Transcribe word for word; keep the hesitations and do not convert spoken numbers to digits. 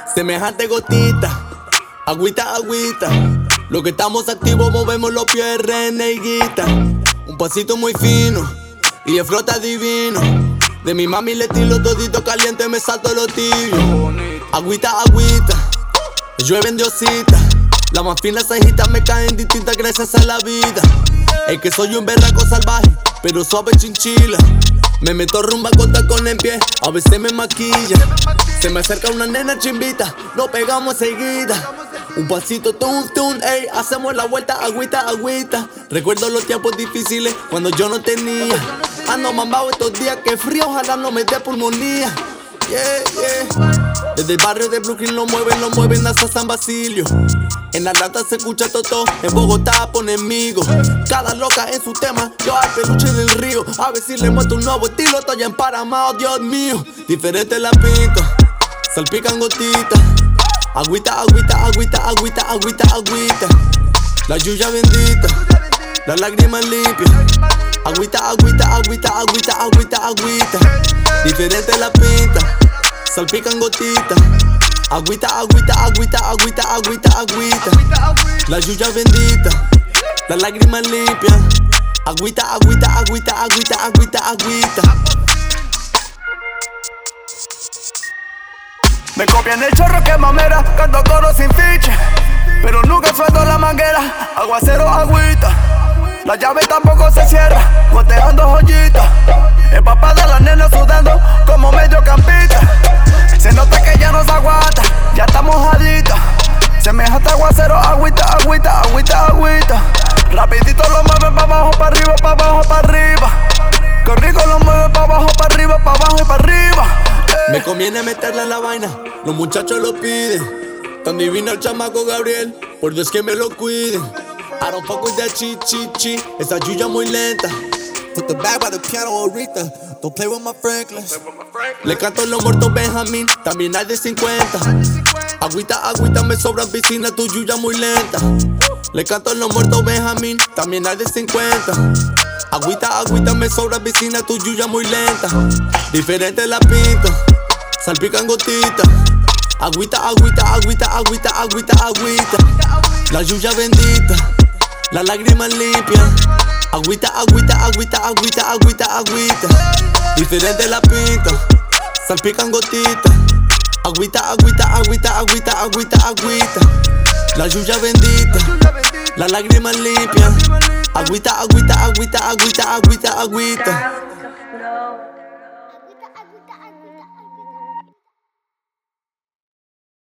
semejante gotita, agüita, agüita. Lo que estamos activos, movemos los pies, reneguita. Un pasito muy fino y el flota divino. De mi mami le tiro todito caliente, me salto lo tibio. Agüita, agüita, llueve en diosita. Las más finas cejitas me caen distintas gracias a la vida. Es que soy un berraco salvaje, pero suave chinchila. Me meto rumba con tacón en pie, a veces me maquilla. Se me acerca una nena chimbita, nos pegamos seguida. Un pasito, tun, tun, ey, hacemos la vuelta, agüita, agüita. Recuerdo los tiempos difíciles cuando yo no tenía. Ando mambao estos días, que frío, ojalá no me dé pulmonía. Yeah, yeah. Desde el barrio de Brooklyn lo mueven, lo mueven hasta San Basilio. En Atlanta se escucha Totó, en Bogotá ponen migo. Cada loca en su tema, yo al peluche en el río. A ver si le muestro un nuevo estilo, estoy emparamado, Dios mío. Diferente la pinta, salpican gotitas. Agüita, agüita, agüita, agüita, agüita, agüita. La lluvia bendita, la lágrima limpia. Agüita, agüita, agüita, agüita, agüita, agüita. Diferente la pinta, salpican gotitas. Agüita, agüita, agüita, agüita, agüita, agüita. La lluvia bendita, la lágrima limpia. Agüita, agüita, agüita, agüita, agüita, agüita. Me copian el chorro que mamera, canto coro sin ficha, pero nunca suelto la manguera. Aguacero, agüita, la llave tampoco se cierra, goteando joyitas. Empapada la nena sudando como mediocampista. Se nota que ya no se aguanta, ya está mojadita. Semejante aguacero, agüita, agüita, agüita, agüita. Rapidito lo mueve pa' abajo, pa' arriba, pa' abajo, pa' arriba. Qué rico lo mueve pa' abajo, pa' arriba, pa' abajo y pa' arriba. eh. Me conviene meterle a la vaina, los muchachos lo piden. Tan divino el chamaco Gabriel, por Dios que me lo cuiden. I don't fuck with that chi, chi, chi, esa lluvia muy lenta. Put the bag by the piano, Aretha. Don't play with my Franklins. Le canto los muertos Benjamín, también hay de cincuenta. Agüita, agüita, me sobra piscina, tu lluvia muy lenta. Le canto los muertos Benjamín, también hay de cincuenta. Agüita, agüita, me sobra piscina, tu lluvia muy lenta. Diferente la pinta, salpican gotitas. Agüita, agüita, agüita, agüita, agüita, agüita. La lluvia bendita, la lágrima limpia. Agüita, agüita, agüita, agüita, agüita, agüita. Diferente la pinta, salpican gotitas. Agüita, agüita, agüita, agüita, agüita, agüita. La lluvia bendita, la lágrima limpia. Agüita, agüita, agüita, agüita, agüita, agüita.